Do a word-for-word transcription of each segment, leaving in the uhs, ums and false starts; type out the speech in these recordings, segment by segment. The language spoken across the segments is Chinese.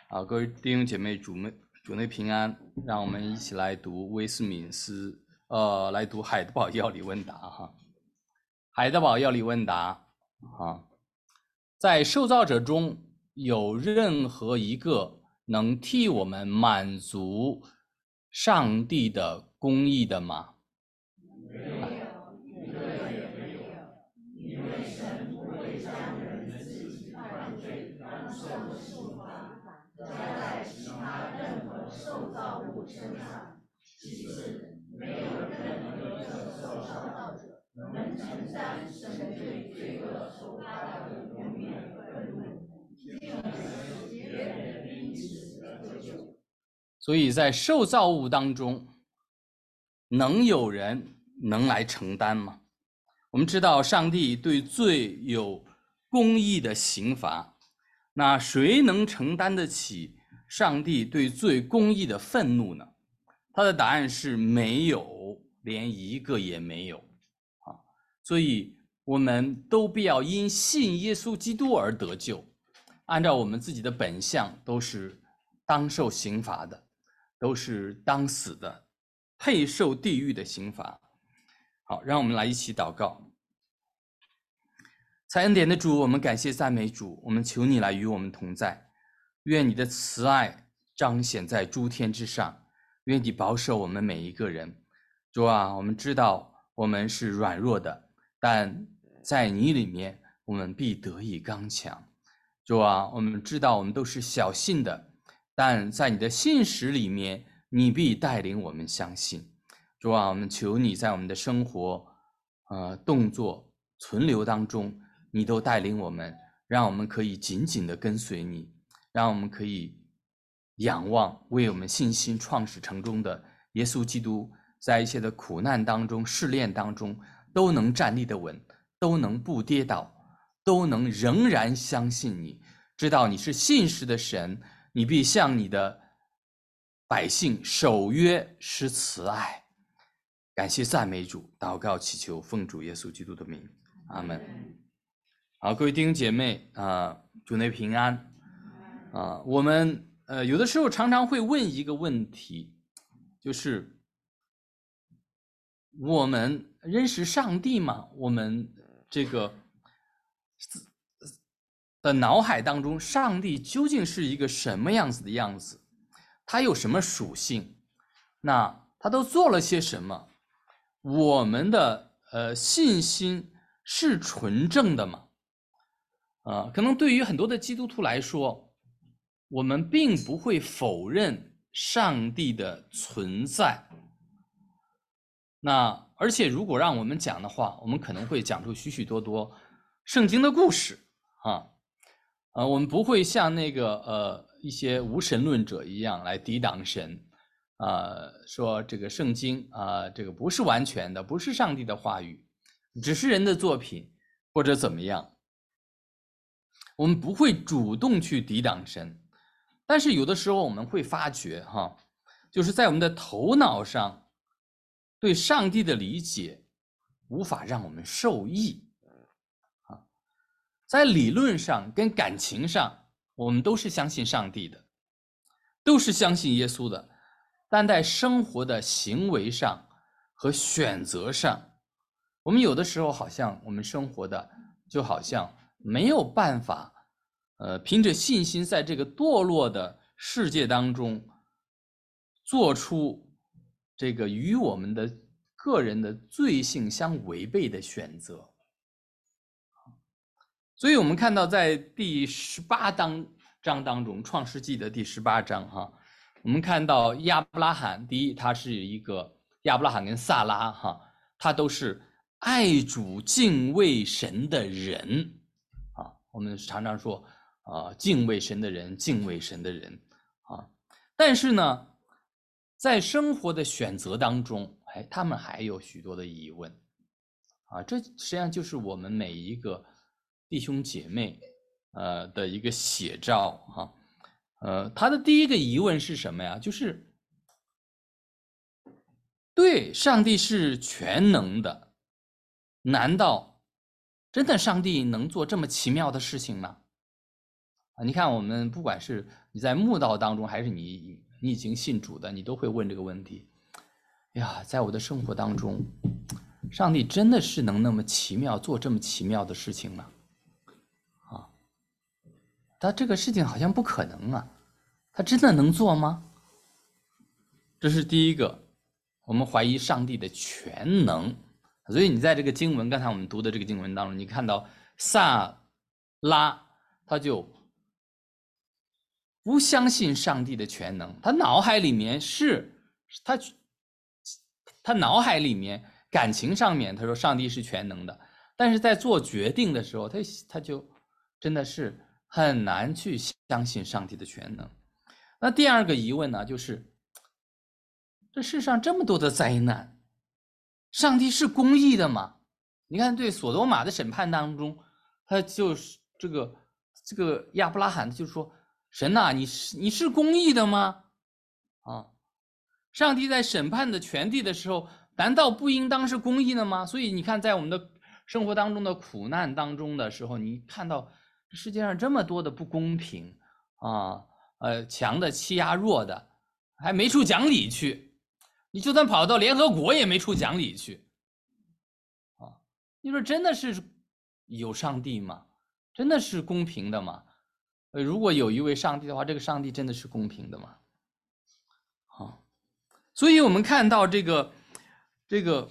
啊，各位弟兄姐妹，主内主内平安，让我们一起来读威斯敏斯，呃，来读海德堡要理问答哈。海德堡要理问答啊，在受造者中有任何一个能替我们满足上帝的公义的吗？ 没有，一个也没有，因为神不会将人自己犯罪当受的刑罚加在其他任何受造物身上。其次，没有任何一个受造者能承担神对罪恶所发的永远愤怒，并使别人因此得救。 所以在受造物当中，能有人能来承担吗？我们知道上帝对罪有公义的刑罚，那谁能承担得起上帝对罪公义的愤怒呢？他的答案是没有，连一个也没有啊！所以我们都必要因信耶稣基督而得救，按照我们自己的本相都是当受刑罚的，都是当死的，配受地狱的刑罚。好，让我们来一起祷告。在恩典的主，我们感谢赞美主，我们求你来与我们同在，愿你的慈爱彰显在诸天之上，愿你保守我们每一个人。主啊，我们知道我们是软弱的，但在你里面我们必得以刚强。主啊，我们知道我们都是小信的，但在你的信实里面你必带领我们相信。主啊，我们求你在我们的生活呃动作存留当中，你都带领我们，让我们可以紧紧地跟随你，让我们可以仰望为我们信心创始成终的耶稣基督，在一切的苦难当中试炼当中都能站立得稳，都能不跌倒，都能仍然相信你，知道你是信实的神，你必向你的百姓守约施慈爱。感谢赞美主，祷告祈求奉主耶稣基督的名，阿门。好，各位弟兄姐妹啊、呃，主内平安啊、呃。我们呃有的时候常常会问一个问题，就是我们认识上帝吗？我们这个的脑海当中，上帝究竟是一个什么样子的样子？他有什么属性？那他都做了些什么？我们的呃信心是纯正的吗？呃，可能对于很多的基督徒来说，我们并不会否认上帝的存在。那而且如果让我们讲的话，我们可能会讲出许许多多圣经的故事啊，呃，我们不会像那个呃一些无神论者一样来抵挡神。呃，说这个圣经啊、呃，这个不是完全的，不是上帝的话语，只是人的作品或者怎么样。我们不会主动去抵挡神，但是有的时候我们会发觉哈，就是在我们的头脑上对上帝的理解无法让我们受益啊。在理论上跟感情上，我们都是相信上帝的，都是相信耶稣的。但在生活的行为上和选择上，我们有的时候好像我们生活的就好像没有办法呃，凭着信心在这个堕落的世界当中做出这个与我们的个人的罪性相违背的选择。所以我们看到在第十八章章当中，创世纪的第十八章哈，我们看到亚伯拉罕，第一，他是一个亚伯拉罕跟萨拉哈，他都是爱主敬畏神的人啊。我们常常说啊，敬畏神的人，敬畏神的人啊。但是呢，在生活的选择当中，哎，他们还有许多的疑问啊。这实际上就是我们每一个弟兄姐妹呃的一个写照哈。呃，他的第一个疑问是什么呀？就是对，上帝是全能的，难道真的上帝能做这么奇妙的事情吗？ 啊，你看我们不管是你在慕道当中，还是你你已经信主的，你都会问这个问题。哎呀，在我的生活当中，上帝真的是能那么奇妙做这么奇妙的事情吗？啊，他这个事情好像不可能啊，他真的能做吗？这是第一个，我们怀疑上帝的全能。所以你在这个经文，刚才我们读的这个经文当中，你看到撒拉他就不相信上帝的全能，他脑海里面是他他脑海里面感情上面他说上帝是全能的，但是在做决定的时候，他他就真的是很难去相信上帝的全能。那第二个疑问呢，就是这世上这么多的灾难，上帝是公义的吗？你看对所罗玛的审判当中，他就是这个这个亚伯拉罕就说，神啊，你是你是公义的吗？啊，上帝在审判的全地的时候，难道不应当是公义的吗？所以你看在我们的生活当中的苦难当中的时候，你看到世界上这么多的不公平啊，呃，强的欺压弱的，还没处讲理去，你就算跑到联合国也没处讲理去啊！你说真的是有上帝吗？真的是公平的吗？呃，如果有一位上帝的话，这个上帝真的是公平的吗？啊，所以我们看到这个这个，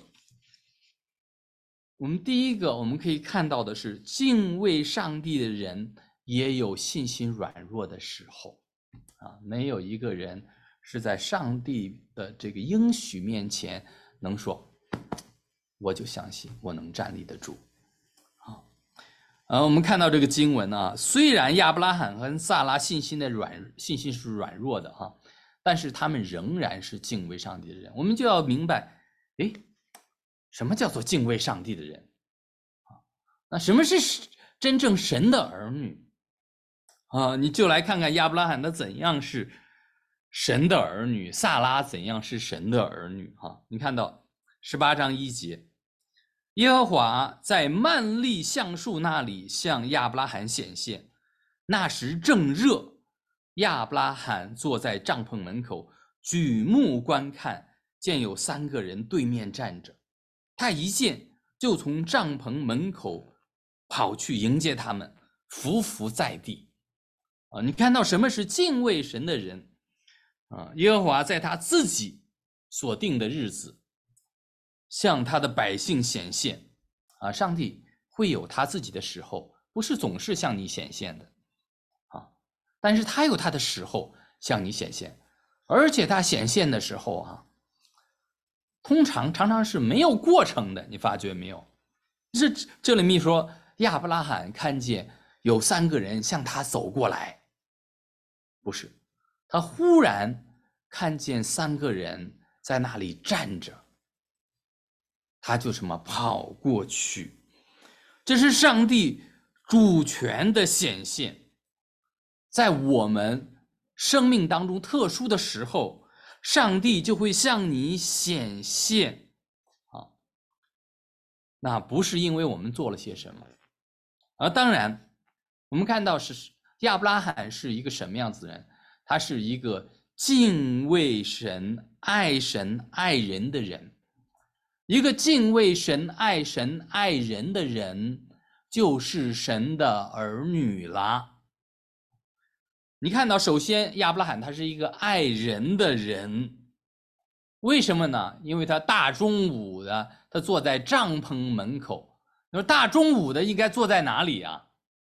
我们第一个我们可以看到的是，敬畏上帝的人也有信心软弱的时候啊，没有一个人是在上帝的这个应许面前能说我就相信我能站立得住。好，呃，我们看到这个经文啊，虽然亚伯拉罕和撒拉信心的软信心是软弱的哈，但是他们仍然是敬畏上帝的人。我们就要明白，诶，什么叫做敬畏上帝的人啊？那什么是真正神的儿女啊？你就来看看亚伯拉罕他怎样是神的儿女，撒拉怎样是神的儿女哈？你看到十八章一节，耶和华在曼利橡树那里向亚伯拉罕显现，那时正热，亚伯拉罕坐在帐篷门口，举目观看，见有三个人对面站着，他一见就从帐篷门口跑去迎接他们，伏伏在地。啊，你看到什么是敬畏神的人啊？耶和华在他自己所定的日子向他的百姓显现啊，上帝会有他自己的时候，不是总是向你显现的啊，但是他有他的时候向你显现，而且他显现的时候啊，通常常常是没有过程的，你发觉没有？这这里面说亚伯拉罕看见有三个人向他走过来，不是，他忽然看见三个人在那里站着，他就什么跑过去，这是上帝主权的显现。在我们生命当中特殊的时候，上帝就会向你显现啊，那不是因为我们做了些什么，而当然我们看到是亚伯拉罕是一个什么样子的人，他是一个敬畏神、爱神、爱人的人。一个敬畏神、爱神、爱人的人，就是神的儿女啦。你看到，首先亚伯拉罕他是一个爱人的人，为什么呢？因为他大中午的，他坐在帐篷门口。你说大中午的应该坐在哪里啊？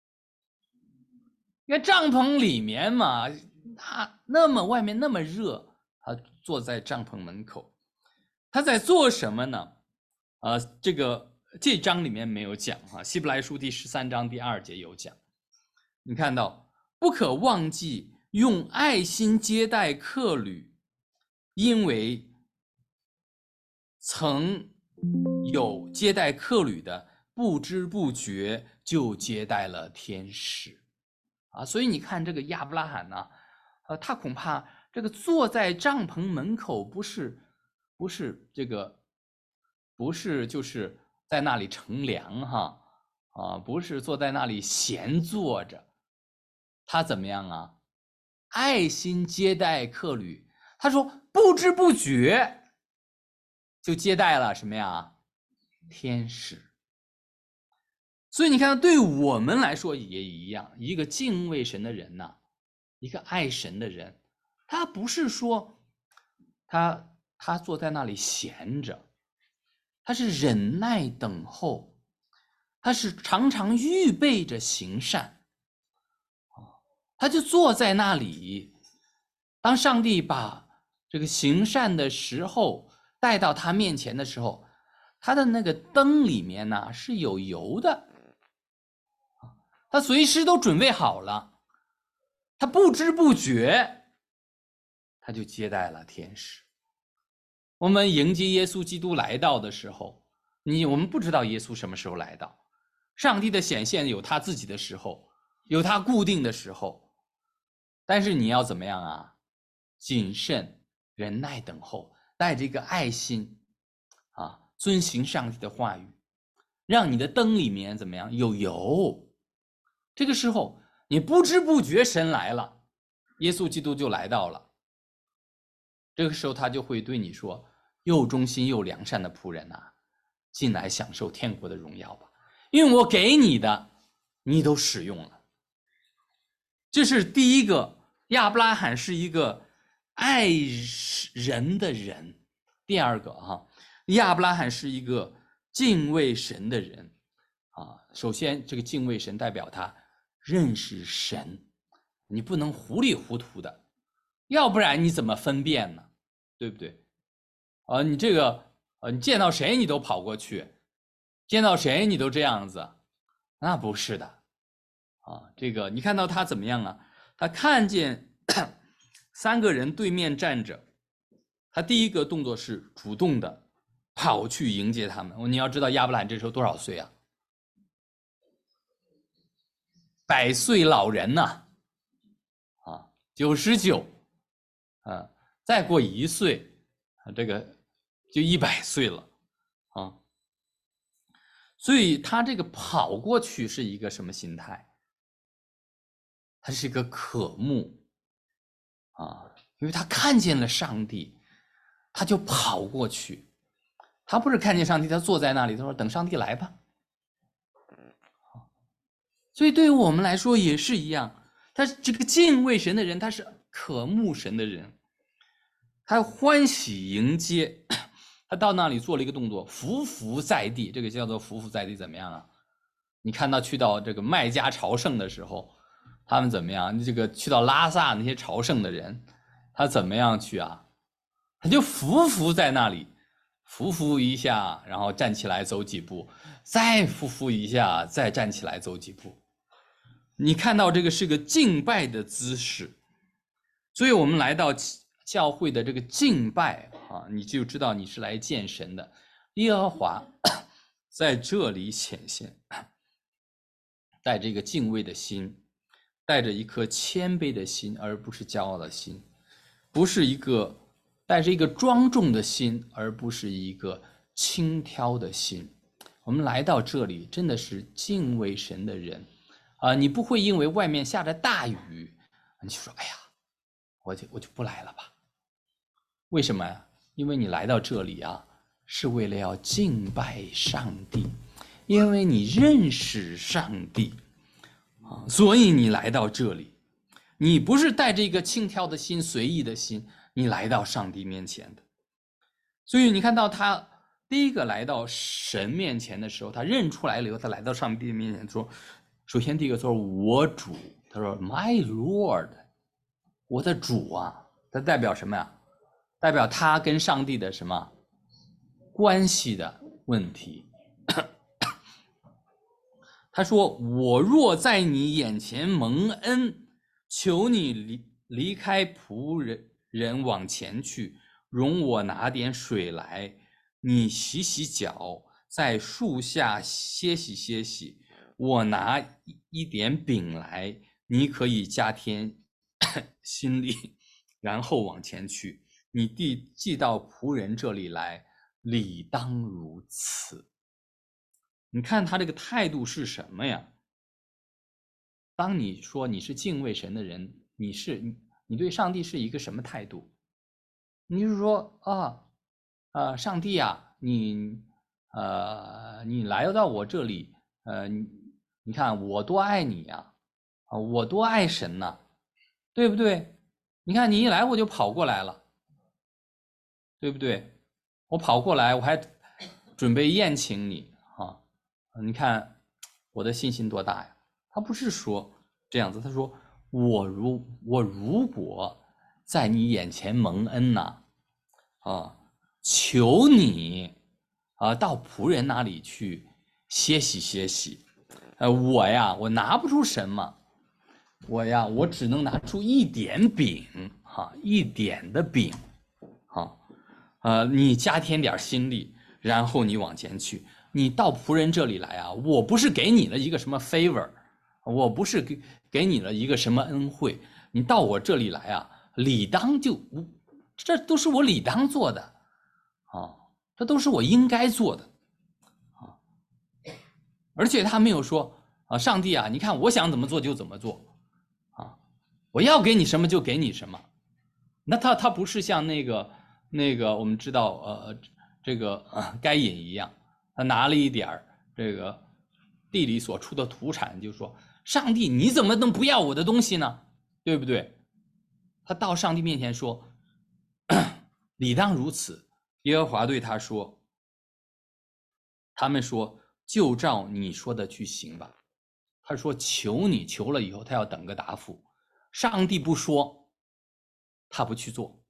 因为帐篷里面嘛，他那么外面那么热，他坐在帐篷门口，他在做什么呢？呃，这个这章里面没有讲哈，希伯来书第十三章第二节有讲。你看到，不可忘记用爱心接待客旅，因为曾有接待客旅的，不知不觉就接待了天使啊。所以你看这个亚伯拉罕呢，呃，他恐怕这个坐在帐篷门口，不是不是这个。不是就是在那里乘凉哈啊，不是坐在那里闲坐着， 他怎么样啊？爱心接待客旅。他说不知不觉就接待了什么呀？天使。所以你看，对我们来说也一样，一个敬畏神的人呐，一个爱神的人，他不是说他他坐在那里闲着，他是忍耐等候，他是常常预备着行善，他就坐在那里，当上帝把这个行善的时候带到他面前的时候，他的那个灯里面呢是有油的，他随时都准备好了，他不知不觉他就接待了天使。我们迎接耶稣基督来到的时候，你我们不知道耶稣什么时候来到，上帝的显现有他自己的时候，有他固定的时候，但是你要怎么样啊？谨慎忍耐等候，带着一个爱心啊，遵行上帝的话语，让你的灯里面怎么样？有油。这个时候你不知不觉神来了，耶稣基督就来到了。这个时候他就会对你说，又忠心又良善的仆人啊，进来享受天国的荣耀吧，因为我给你的你都使用了。这是第一个，亚伯拉罕是一个爱人的人。第二个啊，亚伯拉罕是一个敬畏神的人啊。首先这个敬畏神代表他认识神，你不能糊里糊涂的，要不然你怎么分辨呢？对不对？啊，你这个啊，你见到谁你都跑过去，见到谁你都这样子，那不是的啊。这个你看到他怎么样啊？他看见三个人对面站着，他第一个动作是主动的跑去迎接他们。你要知道亚伯兰这时候多少岁啊？百岁老人呐、啊，啊，九十九，啊，再过一岁，啊，这个就一百岁了，啊，所以他这个跑过去是一个什么心态？他是一个渴慕，啊，因为他看见了上帝，他就跑过去。他不是看见上帝，他坐在那里，他说等上帝来吧。所以对于我们来说也是一样，他这个敬畏神的人，他是渴慕神的人，他欢喜迎接，他到那里做了一个动作，匍匐在地。这个叫做匍匐在地，怎么样啊？你看到去到这个麦加朝圣的时候，他们怎么样？这个去到拉萨那些朝圣的人，他怎么样去啊？他就匍匐在那里，匍匐一下，然后站起来走几步，再匍匐一下，再站起来走几步。你看到这个是个敬拜的姿势，所以我们来到教会的这个敬拜啊，你就知道你是来见神的。耶和华在这里显现，带着一个敬畏的心，带着一颗谦卑的心，而不是骄傲的心，不是一个带着一个庄重的心，而不是一个轻佻的心。我们来到这里真的是敬畏神的人啊！你不会因为外面下着大雨，你就说哎呀，我就我就不来了吧？为什么呀？因为你来到这里啊，是为了要敬拜上帝，因为你认识上帝啊，所以你来到这里。你不是带着一个轻佻的心、随意的心，你来到上帝面前的。所以你看到他第一个来到神面前的时候，他认出来了以后，他来到上帝面前说，首先第一个说我主，他说 My Lord， 我的主啊，它代表什么呀？代表他跟上帝的什么关系的问题。他说我若在你眼前蒙恩，求你离离开仆人人往前去，容我拿点水来，你洗洗脚，在树下歇息歇息，我拿一点饼来，你可以加添心力，然后往前去，你递寄到仆人这里来，理当如此。你看他这个态度是什么呀？ 当你说你是敬畏神的人，你是你对上帝是一个什么态度？你是说啊，呃，上帝啊，你呃，你来到我这里，呃，你你看我多爱你呀，啊，我多爱神呐，对不对？你看你一来我就跑过来了，对不对？我跑过来，我还准备宴请你啊！你看我的信心多大呀！他不是说这样子，他说我如我如果在你眼前蒙恩呐，啊，求你啊到仆人那里去歇息歇息。呃，我呀，我拿不出什么，我呀，我只能拿出一点饼，哈，一点的饼，哈，呃，你加添点心力，然后你往前去。你到仆人这里来啊，我不是给你了一个什么 favor， 我不是给给你了一个什么恩惠，你到我这里来啊，理当就，这都是我理当做的，啊，这都是我应该做的，啊，而且他没有说啊，上帝啊，你看我想怎么做就怎么做，啊，我要给你什么就给你什么，那他他不是像那个那个我们知道呃这个呃该隐一样。他拿了一点这个地里所出的土产，就说上帝你怎么能不要我的东西呢？对不对？他到上帝面前说理当如此。耶和华对他说，他们说就照你说的去行吧。他说求你，求了以后他要等个答复。上帝不说他不去做，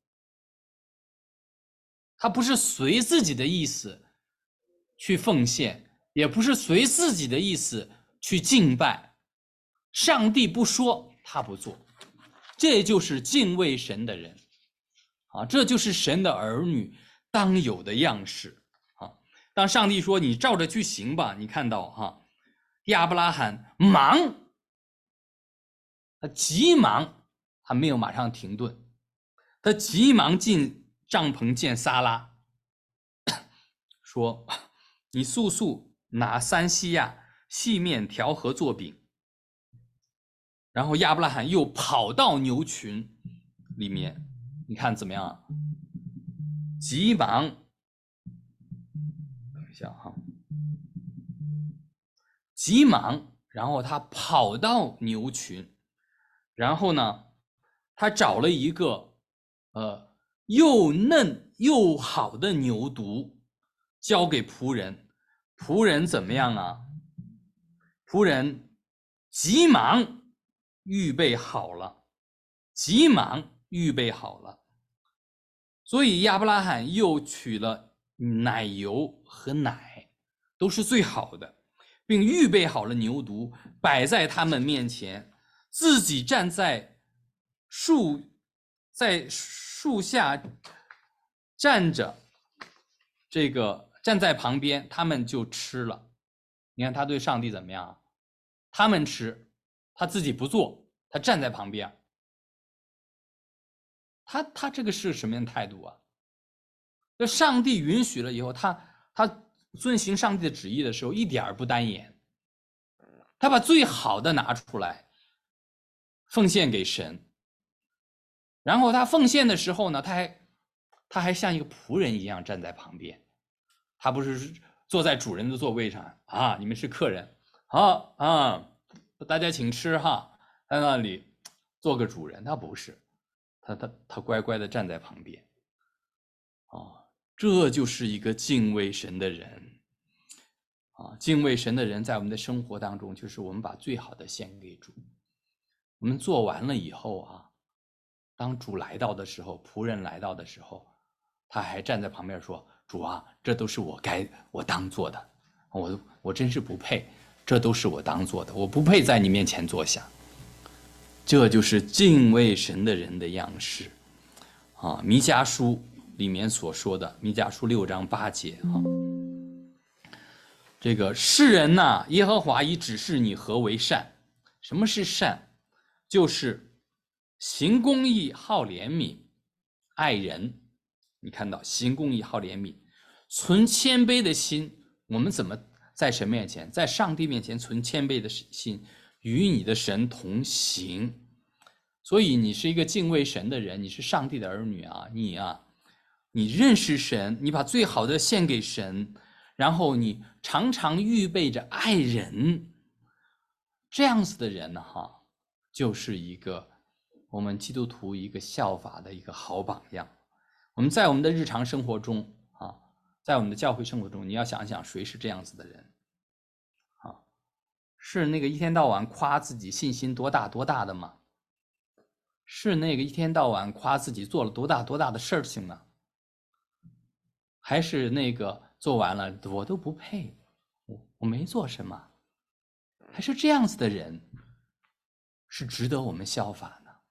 他不是随自己的意思去奉献，也不是随自己的意思去敬拜，上帝不说他不做，这就是敬畏神的人啊，这就是神的儿女当有的样式啊。当上帝说你照着去行吧，你看到哈，亚伯拉罕忙，他急忙，他没有马上停顿，他急忙进帐篷见撒拉，说你速速拿三西亚细面调和做饼。然后亚伯拉罕又跑到牛群里面，你看怎么样啊？急忙，等一下哈，急忙，然后他跑到牛群，然后呢，他找了一个呃又嫩又好的牛犊，交给仆人。仆人怎么样啊？仆人急忙预备好了，急忙预备好了。所以亚伯拉罕又取了奶油和奶，都是最好的，并预备好了牛犊，摆在他们面前，自己站在树在树下站着，这个站在旁边，他们就吃了。你看他对上帝怎么样？他们吃，他自己不做，他站在旁边。他他这个是什么样的态度啊？那上帝允许了以后，他他遵行上帝的旨意的时候，一点不单言，他把最好的拿出来奉献给神。然后他奉献的时候呢，他还他还像一个仆人一样站在旁边，他不是坐在主人的座位上啊，你们是客人，好啊，大家请吃哈，在那里做个主人，他不是，他他他乖乖的站在旁边，啊。这就是一个敬畏神的人啊！敬畏神的人在我们的生活当中，就是我们把最好的献给主。我们做完了以后啊，当主来到的时候，仆人来到的时候，他还站在旁边说：“主啊，这都是我该我当做的，我我真是不配，这都是我当做的，我不配在你面前坐下。”这就是敬畏神的人的样式啊！弥迦书里面所说的，弥迦书六章八节啊，这个世人呐、啊，耶和华已指示你何为善。什么是善？就是行公义、好怜悯、爱人。你看到行公义、好怜悯，存谦卑的心。我们怎么在神面前，在上帝面前存谦卑的心？ 与你的神同行。所以你是一个敬畏神的人，你是上帝的儿女啊，你啊，你认识神，你把最好的献给神，然后你常常预备着爱人，这样子的人呢，哈，就是一个我们基督徒一个效法的一个好榜样。我们在我们的日常生活中啊，在我们的教会生活中，你要想想谁是这样子的人啊？是那个一天到晚夸自己信心多大多大的吗？是那个一天到晚夸自己做了多大多大的事情呢？还是那个做完了我都不配，我我没做什么？还是这样子的人是值得我们效法的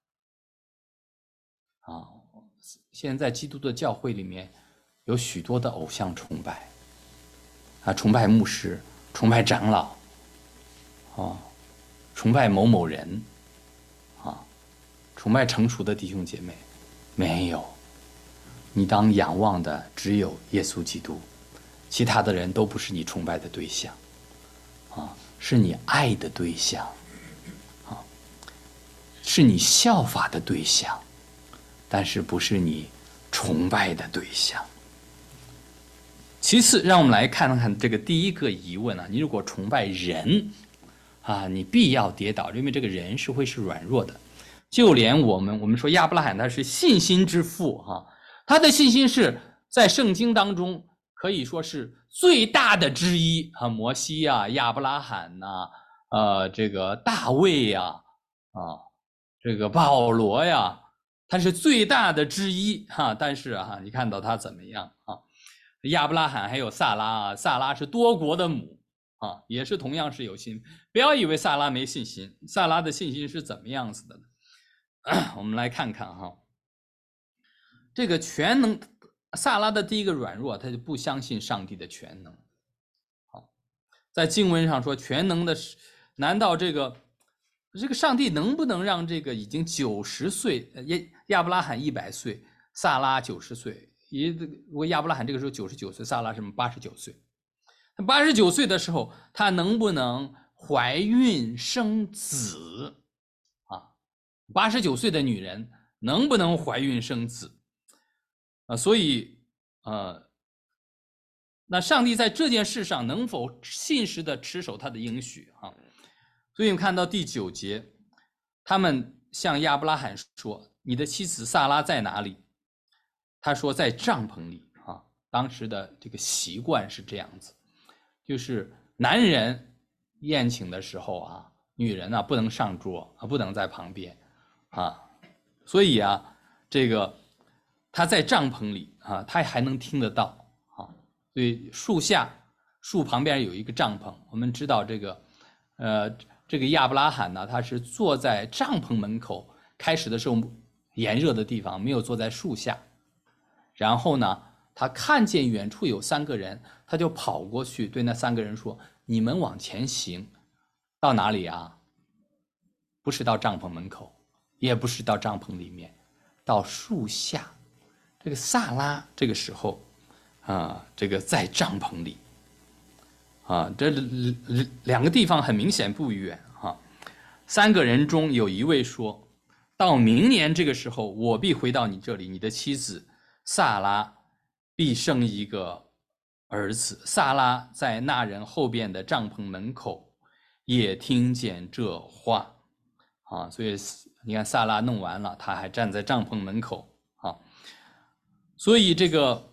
啊？现在基督的教会里面有许多的偶像崇拜啊，崇拜牧师，崇拜长老啊，崇拜某某人啊，崇拜成熟的弟兄姐妹。没有，你当仰望的只有耶稣基督，其他的人都不是你崇拜的对象啊，是你爱的对象啊，是你效法的对象，但是不是你崇拜的对象。其次，让我们来看看这个第一个疑问啊，你如果崇拜人啊，你必要跌倒，因为这个人是会是软弱的。就连我们我们说亚伯拉罕他是信心之父哈、啊，他的信心是在圣经当中可以说是最大的之一啊，摩西啊，亚伯拉罕呐、啊，呃，这个大卫呀、啊，啊，这个保罗呀，他是最大的之一哈、啊。但是哈、啊，你看到他怎么样啊？亚伯拉罕还有萨拉啊，萨拉是多国的母啊，也是同样是有信。不要以为萨拉没信心，萨拉的信心是怎么样子的呢？我们来看看哈，这个全能萨拉的第一个软弱，他就不相信上帝的全能。好，在经文上说全能的，难道这个这个上帝能不能让这个已经九十岁亚亚伯拉罕一百岁，萨拉九十岁，也我亚伯拉罕这个时候九十九岁，萨拉什么八十九岁，八十九岁的时候，他能不能怀孕生子？八十九岁的女人能不能怀孕生子啊？所以呃，那上帝在这件事上能否信实的持守他的应许啊？所以我们看到第九节，他们向亚伯拉罕说：“你的妻子萨拉在哪里？”他说：“在帐篷里。”啊，当时的这个习惯是这样子，就是男人宴请的时候啊，女人啊不能上桌啊，不能在旁边。啊，所以啊，这个他在帐篷里啊，他还能听得到啊。所以树下、树旁边有一个帐篷，我们知道这个，呃，这个亚伯拉罕呢，他是坐在帐篷门口，开始的时候炎热的地方，没有坐在树下。然后呢，他看见远处有三个人，他就跑过去对那三个人说：“你们往前行，到哪里啊？不是到帐篷门口。”也不是到帐篷里面，到树下。这个萨拉这个时候啊，这个在帐篷里啊，这两个地方很明显不远哈、啊。三个人中有一位说：“到明年这个时候，我必回到你这里，你的妻子萨拉必生一个儿子。”萨拉在那人后边的帐篷门口也听见这话啊，所以你看萨拉弄完了，他还站在帐篷门口啊，所以这个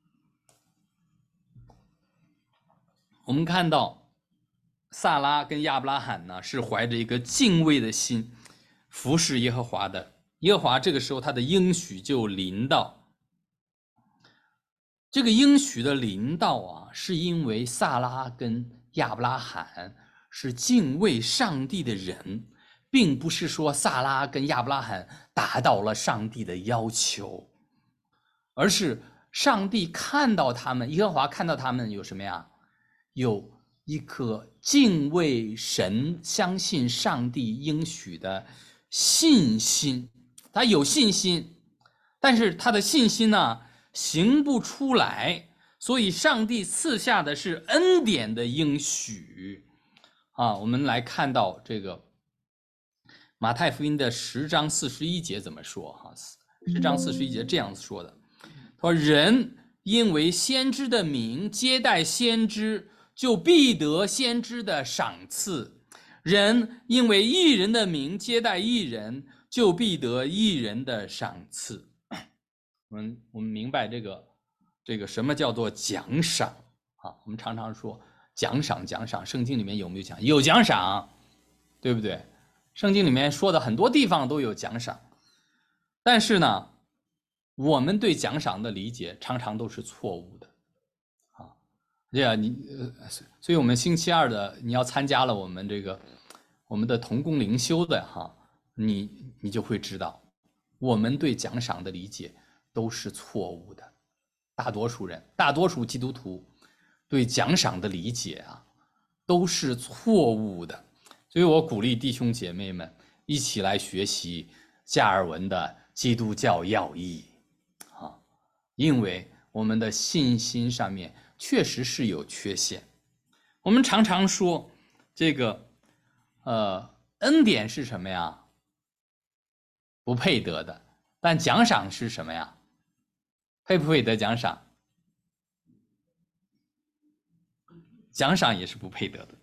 我们看到萨拉跟亚伯拉罕呢是怀着一个敬畏的心服侍耶和华的。耶和华这个时候他的应许就临到，这个应许的临到啊，是因为萨拉跟亚伯拉罕是敬畏上帝的人，并不是说萨拉跟亚伯拉罕达到了上帝的要求，而是上帝看到他们，耶和华看到他们有什么呀？有一颗敬畏神、相信上帝应许的信心。他有信心，但是他的信心呢，行不出来，所以上帝赐下的是恩典的应许啊，我们来看到这个马太福音的十章四十一节怎么说哈？十章四十一节这样说的，他说：“人因为先知的名接待先知，就必得先知的赏赐；人因为义人的名接待义人，就必得义人的赏赐。”我们我们明白这个这个什么叫做奖赏啊？我们常常说奖赏奖赏，圣经里面有没有讲？有奖赏，对不对？圣经里面说的很多地方都有奖赏，但是呢，我们对奖赏的理解常常都是错误的啊。这样你呃，所以我们星期二的你要参加了我们这个我们的同工灵修的哈，你你就会知道，我们对奖赏的理解都是错误的。大多数人，大多数基督徒对奖赏的理解啊，都是错误的。所以我鼓励弟兄姐妹们一起来学习加尔文的基督教要义啊，因为我们的信心上面确实是有缺陷。我们常常说这个呃恩典是什么呀？不配得的。但奖赏是什么呀？配不配得奖赏？奖赏也是不配得的。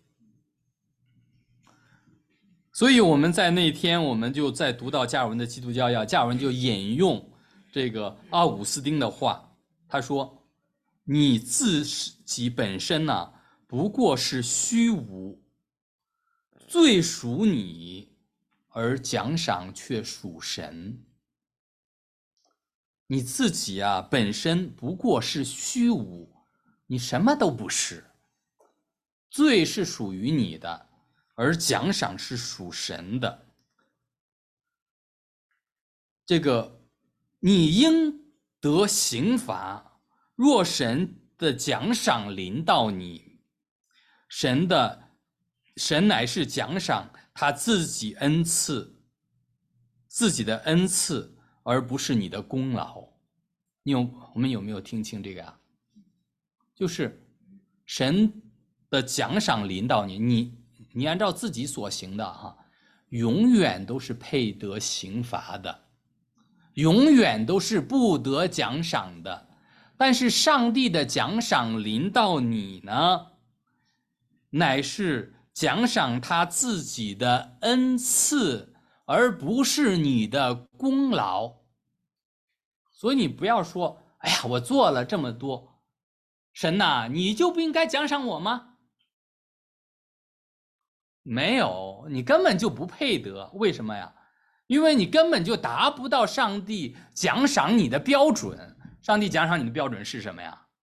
所以我们在那天我们就在读到加尔文的基督教要，加尔文就引用这个奥古斯丁的话，他说：“你自己本身呢、啊，不过是虚无，罪属你，而奖赏却属神。你自己啊本身不过是虚无，你什么都不是，罪是属于你的。”而奖赏是属神的，这个你应得刑罚，若神的奖赏临到你，神的神乃是奖赏他自己恩赐，自己的恩赐，而不是你的功劳。你有我们有没有听清这个啊？就是神的奖赏临到你，你。你按照自己所行的哈，永远都是配得刑罚的，永远都是不得奖赏的。但是上帝的奖赏临到你呢，乃是奖赏他自己的恩赐，而不是你的功劳。所以你不要说，哎呀，我做了这么多，神哪，你就不应该奖赏我吗？没有，你根本就不配得。为什么呀？因为你根本就达不到上帝奖赏你的标准。上帝奖赏你的标准是什么呀？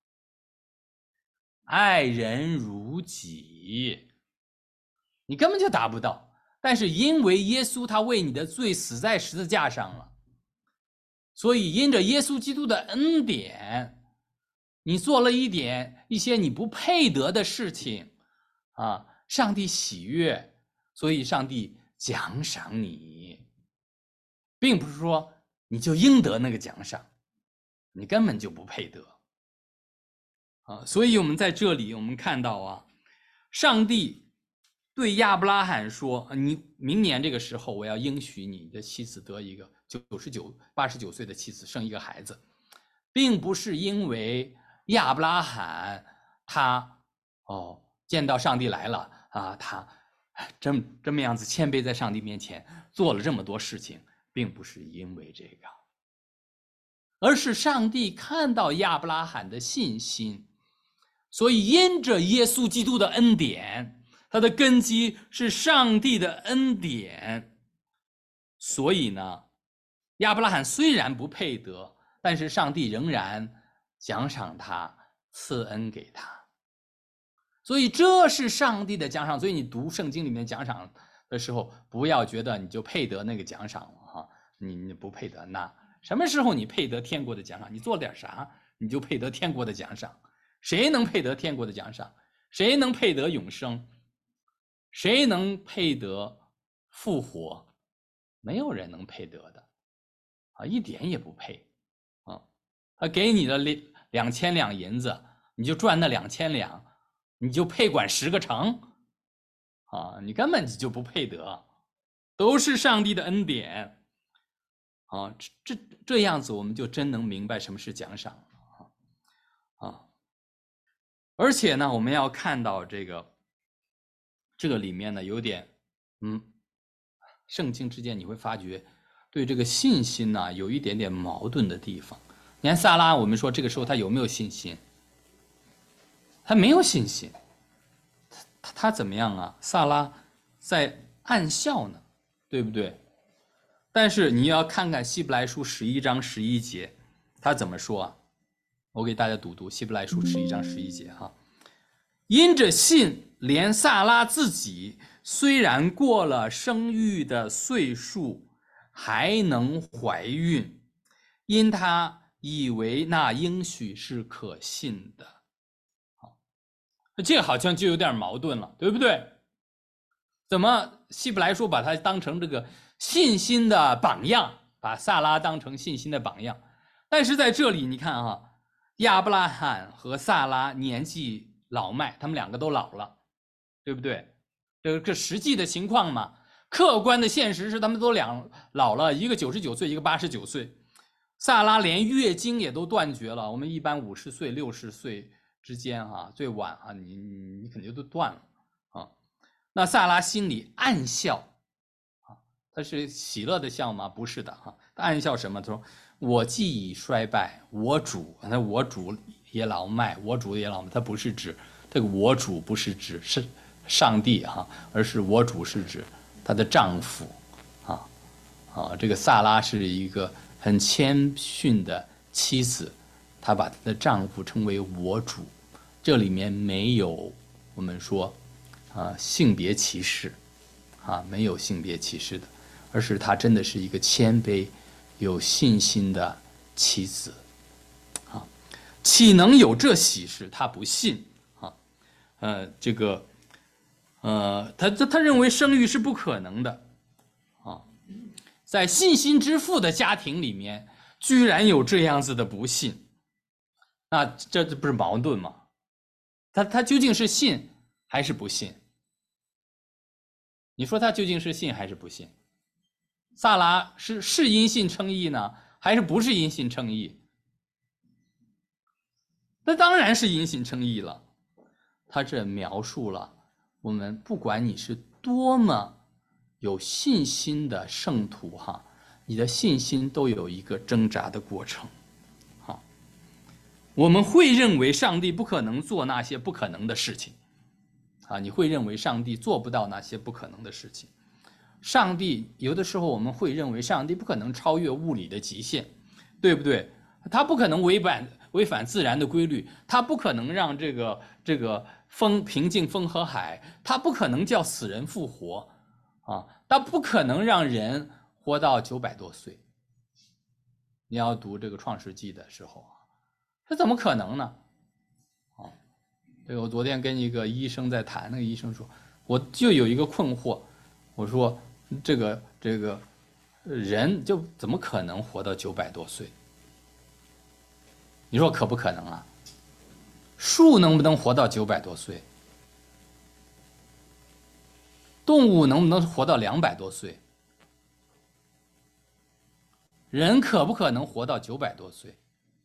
爱人如己，你根本就达不到。但是因为耶稣他为你的罪死在十字架上了，所以因着耶稣基督的恩典，你做了一点一些你不配得的事情啊，上帝喜悦，所以上帝奖赏你，并不是说你就应得那个奖赏，你根本就不配得啊。所以我们在这里我们看到啊，上帝对亚伯拉罕说，你明年这个时候我要应许你的妻子得一个九十九八十九岁的妻子生一个孩子，并不是因为亚伯拉罕他哦见到上帝来了啊，他这么这么样子谦卑在上帝面前做了这么多事情，并不是因为这个，而是上帝看到亚伯拉罕的信心，所以因着耶稣基督的恩典，他的根基是上帝的恩典，所以呢，亚伯拉罕虽然不配得，但是上帝仍然奖赏他，赐恩给他。所以这是上帝的奖赏。所以你读圣经里面奖赏的时候，不要觉得你就配得那个奖赏了哈，你你不配得。那什么时候你配得天国的奖赏？你做了点啥，你就配得天国的奖赏。谁能配得天国的奖赏？谁能配得永生？谁能配得复活？没有人能配得的啊，一点也不配啊！他给你了两两千两银子，你就赚那两千两，你就配管十个城啊，你根本就不配得，都是上帝的恩典啊。这这这样子，我们就真能明白什么是奖赏啊啊！而且呢，我们要看到这个这个里面呢，有点嗯，圣经之间你会发觉对这个信心呢、啊、有一点点矛盾的地方。你看撒拉，我们说这个时候他有没有信心？他没有信心，他他怎么样啊？撒拉在暗笑呢，对不对？但是你要看看希伯来书十一章十一节，他怎么说啊？我给大家读读希伯来书十一章十一节哈。因着信，连撒拉自己虽然过了生育的岁数，还能怀孕，因他以为那应许是可信的。这好像就有点矛盾了，对不对？怎么希伯来书把它当成这个信心的榜样，把撒拉当成信心的榜样？但是在这里你看啊，亚伯拉罕和撒拉年纪老迈，他们两个都老了，对不对？这个实际的情况嘛，客观的现实是他们都两老了，一个九十九岁，一个八十九岁。撒拉连月经也都断绝了，我们一般五十岁、六十岁之间啊，最晚啊，你你你肯定都断了啊。那撒拉心里暗笑啊，他是喜乐的笑吗？不是的哈、啊，他暗笑什么？他说：“我既已衰败，我主，那我主也老迈，我主也老迈。”他不是指这个我主，不是指是上帝哈、啊，而是我主是指她的丈夫啊啊，这个撒拉是一个很谦逊的妻子，她把她的丈夫称为我主，这里面没有我们说啊性别歧视啊，没有性别歧视的，而是她真的是一个谦卑有信心的妻子啊，岂能有这喜事？她不信啊，呃，这个呃，她她认为生育是不可能的啊，在信心之父的家庭里面，居然有这样子的不信，那这这不是矛盾吗？他他究竟是信还是不信？你说他究竟是信还是不信？撒拉是是因信称义呢，还是不是因信称义？那当然是因信称义了。他这描述了我们不管你是多么有信心的圣徒哈，你的信心都有一个挣扎的过程。好，我们会认为上帝不可能做那些不可能的事情啊，你会认为上帝做不到那些不可能的事情。上帝有的时候我们会认为上帝不可能超越物理的极限，对不对？他不可能违反违反自然的规律，他不可能让这个这个风平静风和海，他不可能叫死人复活啊，他不可能让人活到九百多岁。你要读这个创世纪的时候啊，这怎么可能呢？啊，对，我昨天跟一个医生在谈，那个医生说，我就有一个困惑，我说这个这个人就怎么可能活到九百多岁？你说可不可能啊？树能不能活到九百多岁？动物能不能活到两百多岁？人可不可能活到九百多岁？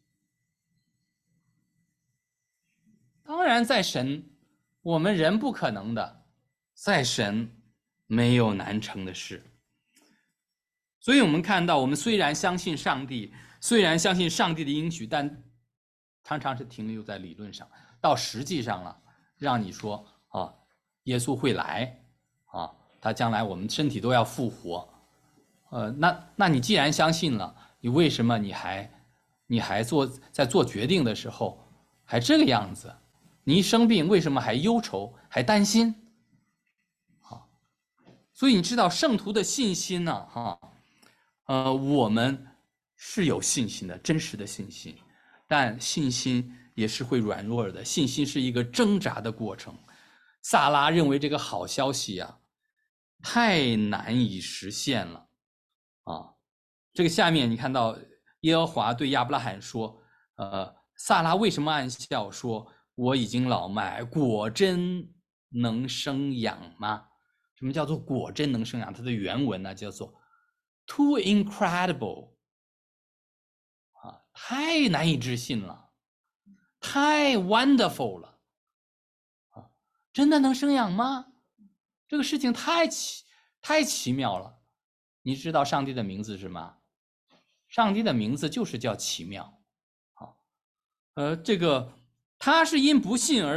当然，在神，我们人不可能的，在神没有难成的事。所以我们看到，我们虽然相信上帝，虽然相信上帝的应许，但常常是停留在理论上，到实际上了，让你说啊，耶稣会来啊，他将来我们身体都要复活，呃，那那你既然相信了，你为什么你还你还做在做决定的时候还这个样子？你一生病为什么还忧愁还担心？啊，所以你知道圣徒的信心呢，哈，呃，我们是有信心的，真实的信心。但信心也是会软弱的，信心是一个挣扎的过程。撒拉认为这个好消息啊，太难以实现了啊。这个下面你看到耶和华对亚伯拉罕说，呃，撒拉为什么暗笑说我已经老迈，果真能生养吗？ 什么叫做果真能生养？它的原文呢叫做 too incredible 啊，太难以置信了，太 wonderful 了啊，真的能生养吗？这个事情太奇太奇妙了。你知道上帝的名字是吗？上帝的名字就是叫奇妙。好，呃，这个他是因不信而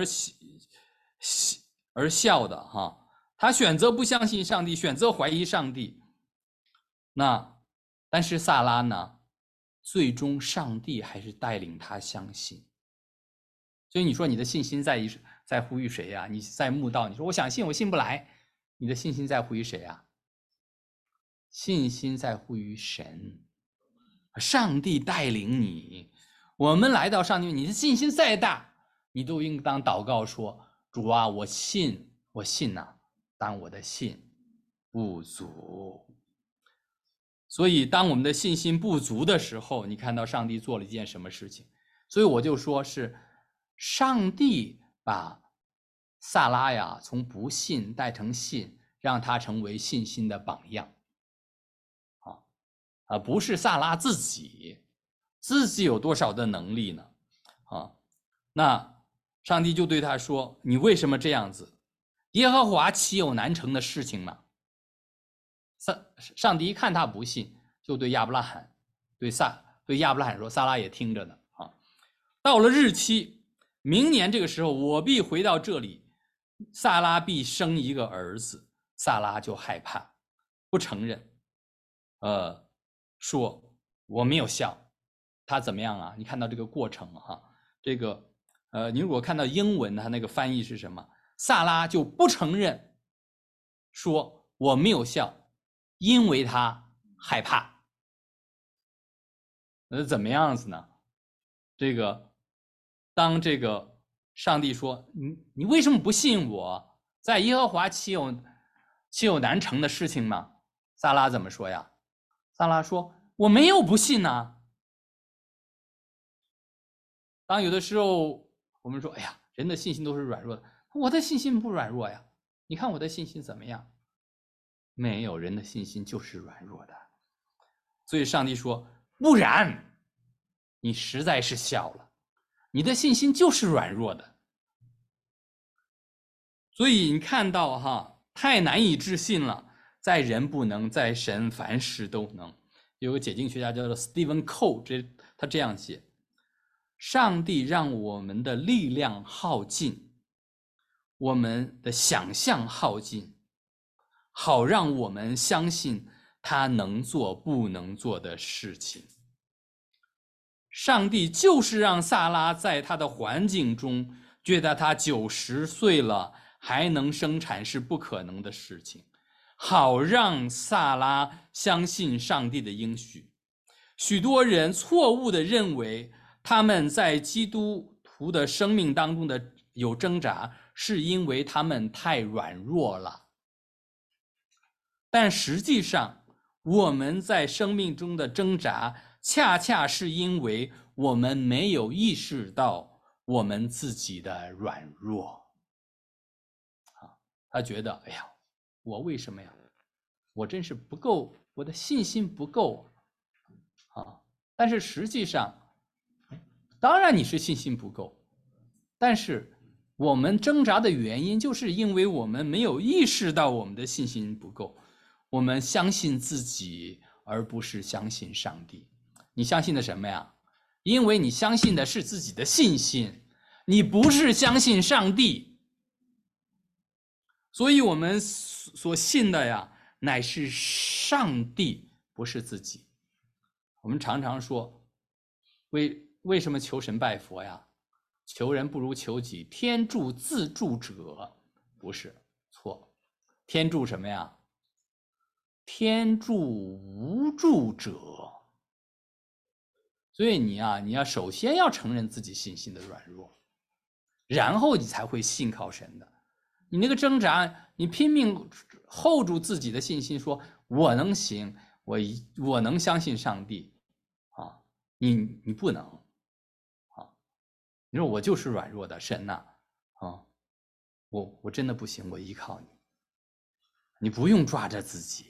而笑的哈。他选择不相信上帝，选择怀疑上帝。那但是萨拉呢，最终上帝还是带领他相信。所以你说你的信心在于在乎于谁呀？你在慕道，你说我想信，我信不来，你的信心在乎于谁呀？信心在乎于神，上帝带领你。我们来到上帝，你的信心再大，你都应当祷告说：主啊，我信，我信呐、啊，但我的信不足。所以当我们的信心不足的时候，你看到上帝做了一件什么事情？所以我就说是上帝把萨拉呀从不信带成信，让他成为信心的榜样。啊，不是萨拉自己，自己有多少的能力呢？啊，那上帝就对他说：“你为什么这样子？耶和华岂有难成的事情吗？”上上帝一看他不信，就对亚伯拉罕、对萨、对亚伯拉罕说：“萨拉也听着呢。啊，到了日期，明年这个时候，我必回到这里，萨拉必生一个儿子。”萨拉就害怕，不承认，呃。说我没有笑，他怎么样啊？你看到这个过程哈，这个呃，你如果看到英文它那个翻译是什么？萨拉就不承认，说我没有笑，因为他害怕。那怎么样子呢？这个当这个上帝说你你为什么不信我？在耶和华岂有岂有难成的事情吗？萨拉怎么说呀？萨拉说我没有不信呐、啊。当有的时候我们说哎呀，人的信心都是软弱的，我的信心不软弱呀，你看我的信心怎么样？没有，人的信心就是软弱的。所以上帝说不然你实在是小了，你的信心就是软弱的。所以你看到哈，太难以置信了，在人不能，在神凡事都能。有个解经学家叫做 Stephen Cole， 这他这样写：上帝让我们的力量耗尽，我们的想象耗尽，好让我们相信他能做不能做的事情。上帝就是让萨拉在他的环境中觉得他九十岁了还能生产是不可能的事情，好让萨拉相信上帝的应许。许多人错误地认为他们在基督徒的生命当中的有挣扎，是因为他们太软弱了。但实际上，我们在生命中的挣扎，恰恰是因为我们没有意识到我们自己的软弱。啊，他觉得，哎呀，我为什么呀？我真是不够，我的信心不够。啊，但是实际上，当然你是信心不够，但是我们挣扎的原因，就是因为我们没有意识到我们的信心不够。我们相信自己，而不是相信上帝。你相信的什么呀？因为你相信的是自己的信心，你不是相信上帝。所以我们所信的呀，乃是上帝，不是自己。我们常常说，为为什么求神拜佛呀？求人不如求己，天助自助者，不是，错。天助什么呀？天助无助者。所以你啊，你要首先要承认自己信心的软弱，然后你才会信靠神的。你那个挣扎，你拼命 hold 住自己的信心，说我能行，我我能相信上帝啊，你你不能啊。你说我就是软弱的，神呐啊，我我真的不行，我依靠你你不用抓着自己。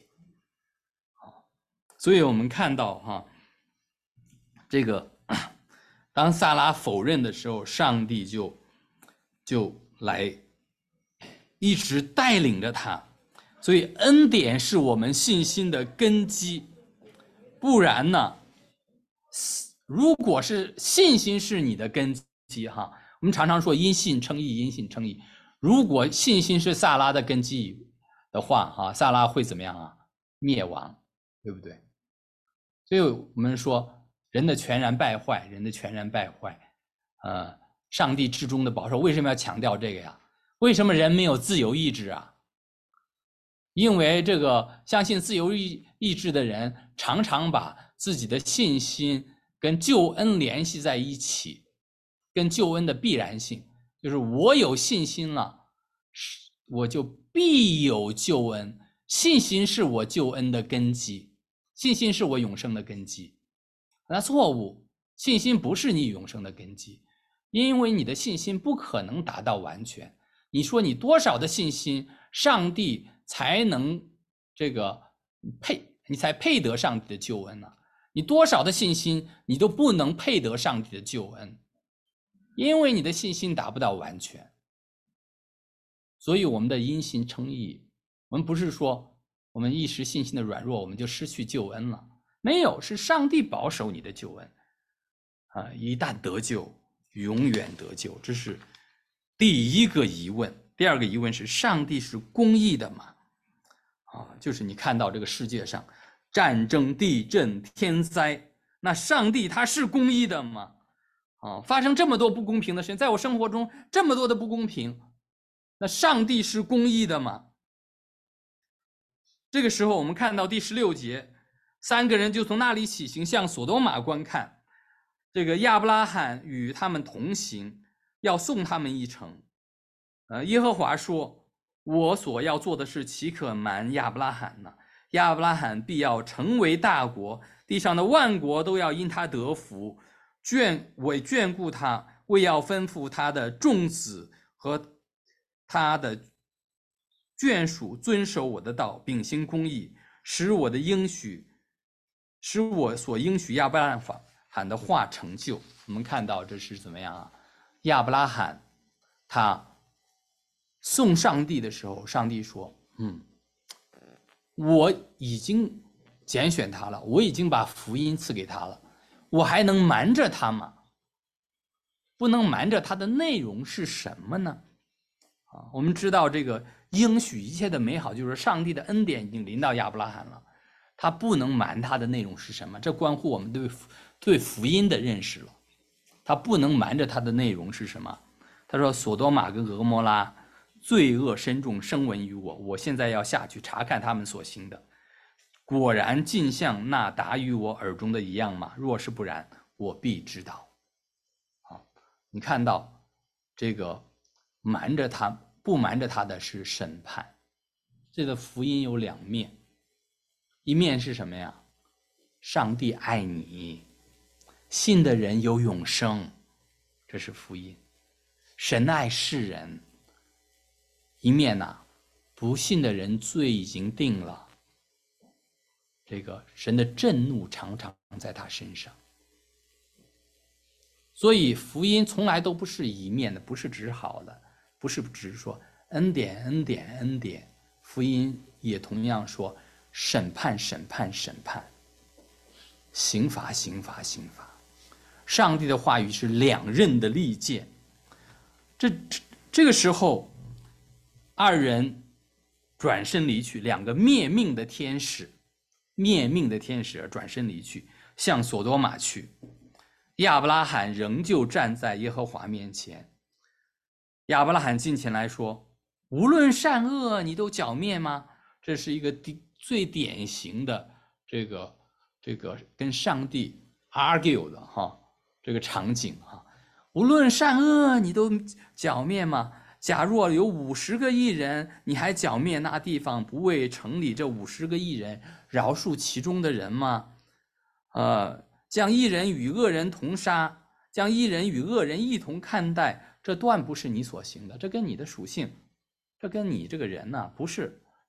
所以我们看到哈，这个当撒拉否认的时候，上帝就就来一直带领着他。所以恩典是我们信心的根基，不然呢，如果是信心是你的根基哈，我们常常说因信称义，因信称义。如果信心是撒拉的根基的话哈，撒拉会怎么样啊？灭亡，对不对？所以我们说人的全然败坏，人的全然败坏，呃，上帝至终的保守。为什么要强调这个呀？为什么人没有自由意志啊？因为这个相信自由意志的人，常常把自己的信心跟救恩联系在一起，跟救恩的必然性，就是我有信心了，我就必有救恩。信心是我救恩的根基，信心是我永生的根基。那错误，信心不是你永生的根基，因为你的信心不可能达到完全。你说你多少的信心，上帝才能这个配，你才配得上帝的救恩呢、啊？你多少的信心，你都不能配得上帝的救恩，因为你的信心达不到完全。所以我们的因信称义，我们不是说我们一时信心的软弱，我们就失去救恩了。没有，是上帝保守你的救恩啊！一旦得救，永远得救。这是第一个疑问。第二个疑问是：上帝是公义的吗？啊，就是你看到这个世界上战争、地震、天灾，那上帝他是公义的吗？啊，发生这么多不公平的事情，在我生活中这么多的不公平，那上帝是公义的吗？这个时候我们看到第十六节，三个人就从那里起行，向索多玛观看。这个亚伯拉罕与他们同行，要送他们一程。呃，耶和华说：“我所要做的事，岂可瞒亚伯拉罕呢？亚伯拉罕必要成为大国，地上的万国都要因他得福，眷为眷顾他，为要吩咐他的众子和他的眷属遵守我的道，秉行公义，使我的应许，使我所应许亚伯拉罕的话成就。”我们看到这是怎么样啊？亚伯拉罕他送上帝的时候，上帝说：“嗯，我已经拣选他了，我已经把福音赐给他了，我还能瞒着他吗？不能瞒着他的内容是什么呢？”啊，我们知道这个应许一切的美好，就是上帝的恩典已经临到亚伯拉罕了，他不能瞒他的内容是什么？这关乎我们对对福音的认识了。他不能瞒着他的内容是什么？他说：“索多玛跟俄摩拉罪恶深重，声闻于我，我现在要下去查看他们所行的，果然尽像那达于我耳中的一样吗？若是不然，我必知道。”啊，你看到这个瞒着他，不瞒着他的是审判。这个福音有两面，一面是什么呀？上帝爱你，信的人有永生，这是福音。神爱世人。一面呢、啊，不信的人罪已经定了，这个神的震怒常常在他身上。所以福音从来都不是一面的，不是只好的，不是只是说恩典恩典恩典，福音也同样说审判审判审判，刑罚刑罚刑罚。上帝的话语是两刃的利剑。这这这个时候，二人转身离去，两个灭命的天使，灭命的天使转身离去，向索多玛去。亚伯拉罕仍旧站在耶和华面前。亚伯拉罕近前来说：“无论善恶，你都剿灭吗？”这是一个最典型的这个这个跟上帝 argue 的哈这个场景哈。无论善恶，你都剿灭吗？假若有五十个义人，你还剿灭那地方，不为城里这五十个义人饶恕其中的人吗？呃，将义人与恶人同杀，将义人与恶人一同看待，这断不是你所行的，这跟你的属性，这跟你这个人呢、啊、不是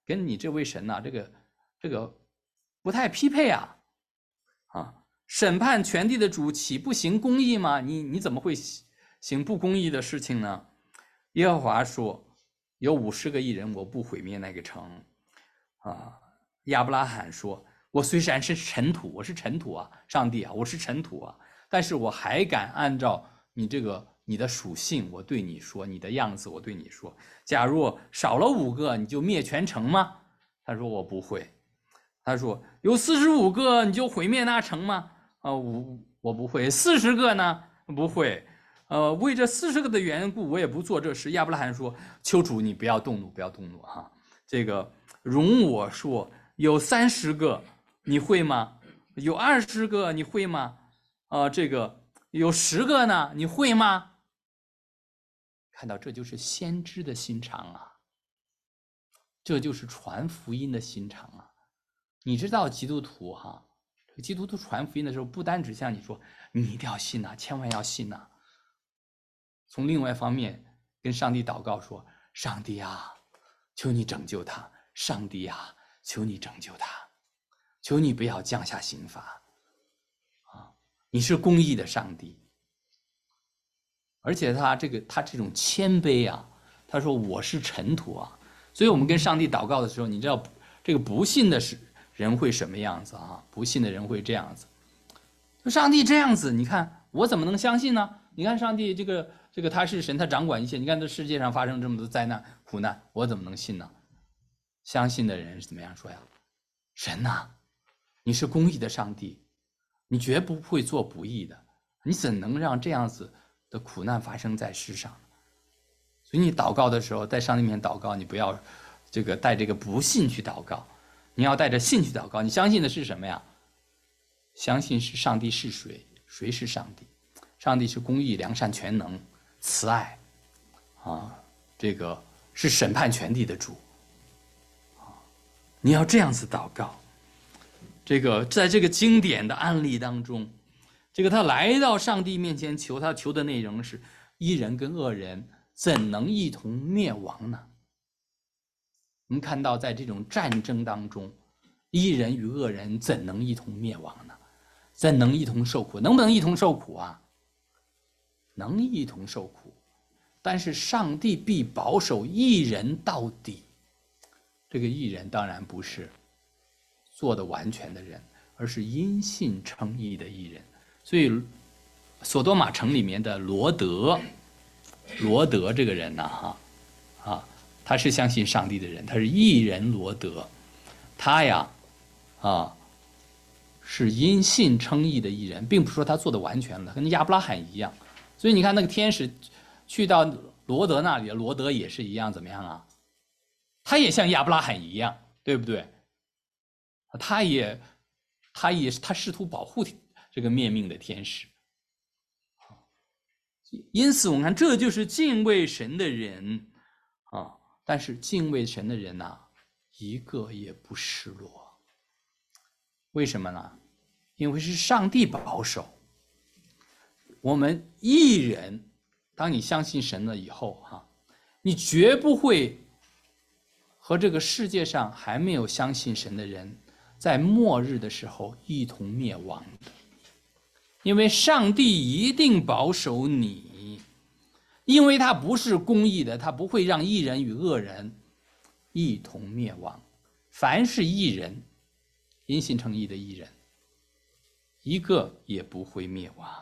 跟你这位神呐、啊，这个这个不太匹配啊！啊，审判全地的主岂不行公义吗？你你怎么会行不公义的事情呢？耶和华说：“有五十个义人，我不毁灭那个城。”啊，亚伯拉罕说：“我虽然是尘土，我是尘土啊，上帝啊，我是尘土啊，但是我还敢按照你这个你的属性，我对你说，你的样子，我对你说，假如少了五个，你就灭全城吗？”他说：“我不会。”他说：“有四十五个，你就毁灭那城吗？”啊，我我不会。四十个呢？不会。呃，为这四十个的缘故，我也不做这事。亚伯拉罕说：“求主，你不要动怒，不要动怒哈。这个容我说，有三十个，你会吗？有二十个，你会吗？啊、呃，这个有十个呢，你会吗？”看到这就是先知的心肠啊，这就是传福音的心肠啊。你知道基督徒哈，基督徒传福音的时候，不单只像你说，你一定要信呐、啊，千万要信呐、啊。从另外一方面跟上帝祷告说：“上帝啊，求你拯救他！上帝啊，求你拯救他！求你不要降下刑罚啊！你是公义的上帝。”而且他这个他这种谦卑啊，他说：“我是尘土啊。”所以我们跟上帝祷告的时候，你知道这个不信的是人会什么样子啊？不信的人会这样子。上帝这样子，你看我怎么能相信呢？你看上帝这个这个他是神，他掌管一切。你看这世界上发生这么多灾难苦难，我怎么能信呢？相信的人是怎么样说呀？神呐、啊，你是公义的上帝，你绝不会做不义的，你怎能让这样子的苦难发生在世上呢？所以你祷告的时候，在上帝面前祷告，你不要这个带这个不信去祷告，你要带着信去祷告。你相信的是什么呀？相信是上帝是谁？谁是上帝？上帝是公义、良善、全能、慈爱，啊，这个是审判全地的主，啊，你要这样子祷告。这个在这个经典的案例当中，这个他来到上帝面前求，他求的内容是：义人跟恶人怎能一同灭亡呢？我们看到，在这种战争当中，义人与恶人怎能一同灭亡呢？怎能一同受苦？能不能一同受苦啊？能一同受苦，但是上帝必保守义人到底。这个义人当然不是做的完全的人，而是因信称义的义人。所以，索多玛城里面的罗德，罗德这个人呢、啊，哈，啊，他是相信上帝的人，他是义人罗德，他呀，啊。是因信称义的义人，并不是说他做的完全了，跟亚伯拉罕一样。所以你看那个天使去到罗德那里，罗德也是一样，怎么样啊？他也像亚伯拉罕一样，对不对？他也，他也他试图保护这个灭命的天使。因此我们看，这就是敬畏神的人啊。但是敬畏神的人呐、啊，一个也不失落。为什么呢？因为是上帝保守我们义人。当你相信神了以后哈，你绝不会和这个世界上还没有相信神的人在末日的时候一同灭亡的。因为上帝一定保守你，因为他不是公义的，他不会让义人与恶人一同灭亡。凡是义人，因信称义的义人，一个也不会灭亡。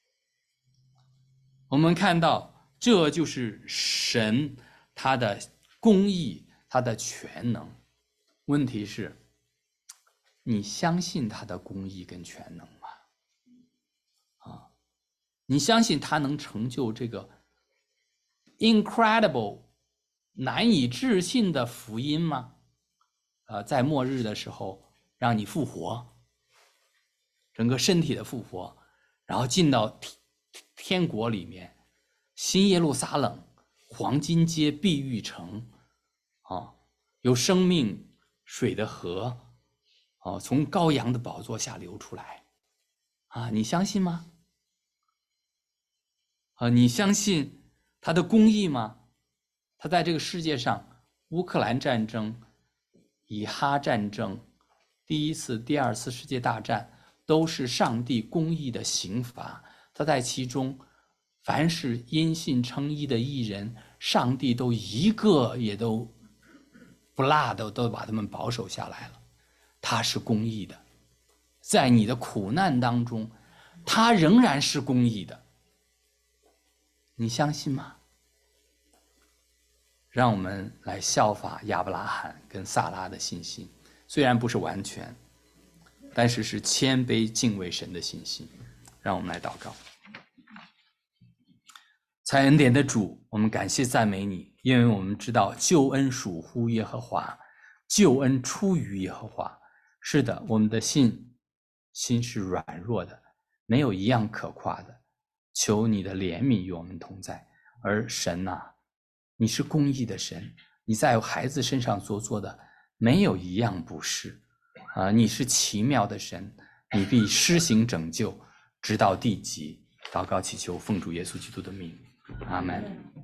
我们看到，这就是神他的公义，他的全能。问题是，你相信他的公义跟全能吗？啊，你相信他能成就这个 incredible 难以置信的福音吗？呃，在末日的时候让你复活，整个身体的复活，然后进到天国里面，新耶路撒冷，黄金街，碧玉城，啊，有生命水的河，啊，从羔羊的宝座下流出来，啊，你相信吗？啊，你相信他的公义吗？他在这个世界上，乌克兰战争以哈战争、第一次、第二次世界大战都是上帝公义的刑罚，他在其中，凡是因信称义的义人，上帝都一个也都不落的，都把他们保守下来了。他是公义的，在你的苦难当中，他仍然是公义的。你相信吗？让我们来效法亚伯拉罕跟撒拉的信心，虽然不是完全，但是是谦卑敬畏神的信心。让我们来祷告。才恩典的主，我们感谢赞美你，因为我们知道救恩属乎耶和华，救恩出于耶和华。是的，我们的信心是软弱的，没有一样可夸的，求你的怜悯与我们同在。而神啊，你是公义的神，你在孩子身上所做的没有一样不是啊！你是奇妙的神，你必施行拯救，直到地极。祷告祈求奉主耶稣基督的名，阿们。